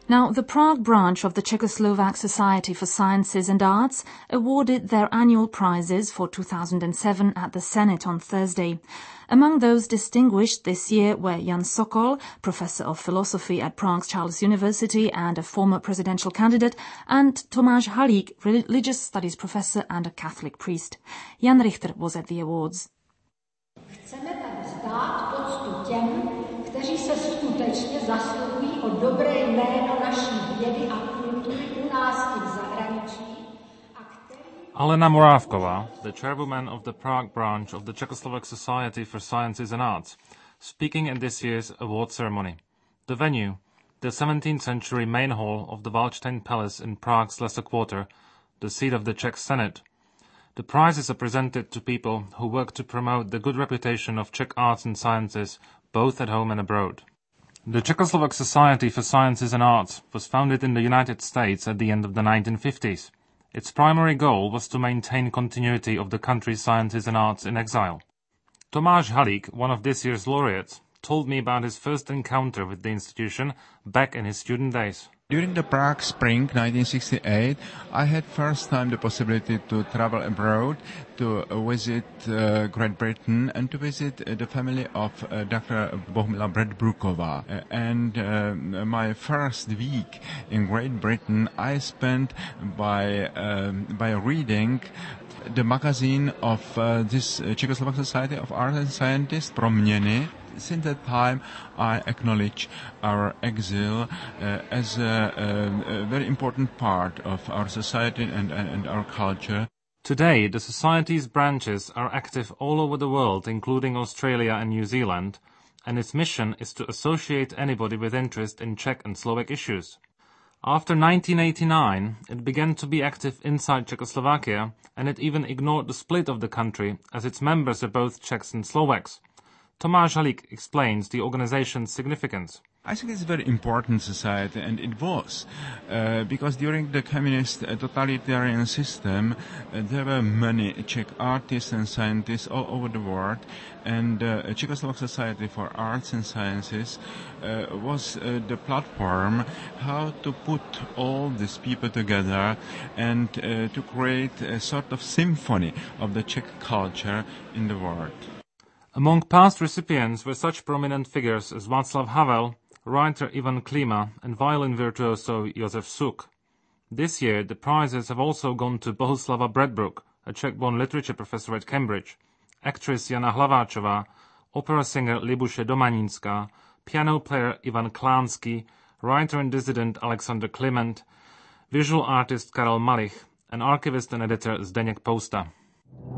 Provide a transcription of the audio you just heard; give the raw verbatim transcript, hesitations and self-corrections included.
Now, the Prague branch of the Czechoslovak Society for Sciences and Arts awarded their annual prizes for two thousand seven at the Senate on Thursday. Among those distinguished this year were Jan Sokol, professor of philosophy at Prague's Charles University and a former presidential candidate, and Tomáš Halík, religious studies professor and a Catholic priest. Jan Richter was at the awards. Chceme tak vzdát poctu těm, kteří se skutečně zasluhují o dobré jméno naší vědy a kultury u nás i v zahraničí. Alena Morávková, the chairwoman of the Prague branch of the Czechoslovak Society for Sciences and Arts, speaking in this year's award ceremony. The venue, the seventeenth century main hall of the Waldstein Palace in Prague's Lesser Quarter, the seat of the Czech Senate. The prizes are presented to people who work to promote the good reputation of Czech arts and sciences, both at home and abroad. The Czechoslovak Society for Sciences and Arts was founded in the United States at the end of the nineteen fifties. Its primary goal was to maintain continuity of the country's sciences and arts in exile. Tomáš Halík, one of this year's laureates, told me about his first encounter with the institution back in his student days. During the Prague Spring nineteen sixty-eight, I had first time the possibility to travel abroad, to visit uh, Great Britain and to visit uh, the family of uh, Doctor Bohumila Bradbrookova. Uh, and uh, my first week in Great Britain I spent by, um, by reading the magazine of uh, this uh, Czechoslovak Society of Arts and Scientists, Proměny. Since that time, I acknowledge our exile uh, as a, a, a very important part of our society and, and, and our culture. Today, the Society's branches are active all over the world, including Australia and New Zealand, and its mission is to associate anybody with interest in Czech and Slovak issues. After nineteen eighty-nine, it began to be active inside Czechoslovakia, and it even ignored the split of the country, as its members are both Czechs and Slovaks. Tomáš Halík explains the organization's significance. I think it's a very important society, and it was, uh, because during the communist uh, totalitarian system, uh, there were many Czech artists and scientists all over the world, and uh, Czechoslovak Society for Arts and Sciences uh, was uh, the platform how to put all these people together and uh, to create a sort of symphony of the Czech culture in the world. Among past recipients were such prominent figures as Václav Havel, writer Ivan Klima, and violin virtuoso Josef Suk. This year, the prizes have also gone to Bohuslava Bradbrook, a Czech-born literature professor at Cambridge, actress Jana Hlaváčová, opera singer Libuše Domanínská, piano player Ivan Klánský, writer and dissident Alexander Kliment, visual artist Karel Malich, and archivist and editor Zdeněk Pousta.